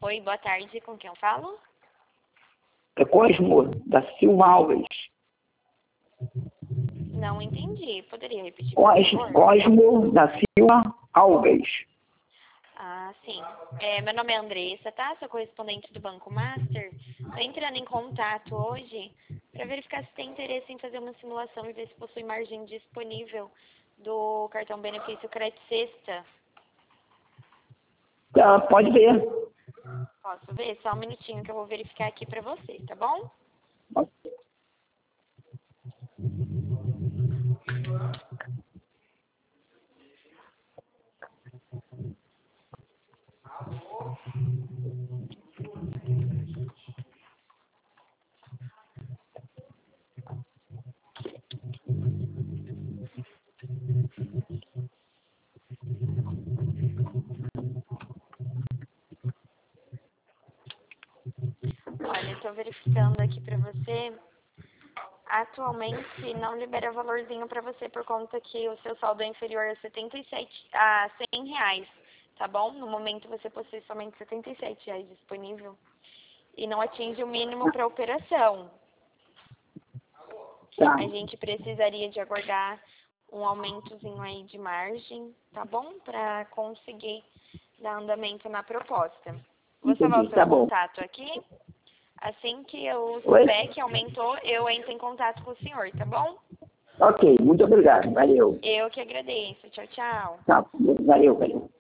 Oi, boa tarde. Com quem eu falo? É Cosmo da Silva Alves. Não entendi. Poderia repetir, por favor? Cosmo da Silva Alves. Ah, sim. Meu nome é Andressa, tá? Sou correspondente do Banco Master. Tô entrando em contato hoje para verificar se tem interesse em fazer uma simulação e ver se possui margem disponível do cartão benefício Crédito Sexta. Tá, pode ver. Posso ver? Só um minutinho que eu vou verificar aqui para você, tá bom? Olha, estou verificando aqui para você. Atualmente não libera valorzinho para você por conta que o seu saldo é inferior a R$ 100, tá bom? No momento você possui somente R$ 77 disponível e não atinge o mínimo para operação. Tá. A gente precisaria de aguardar um aumentozinho aí de margem, tá bom? Para conseguir dar andamento na proposta. Vou salvar o Entendi, seu tá bom. contato aqui. Assim que eu Oi? souber que aumentou, eu entro em contato com o senhor, tá bom? Ok, muito obrigado. Valeu. Eu que agradeço. Tchau, tchau. Tá, valeu.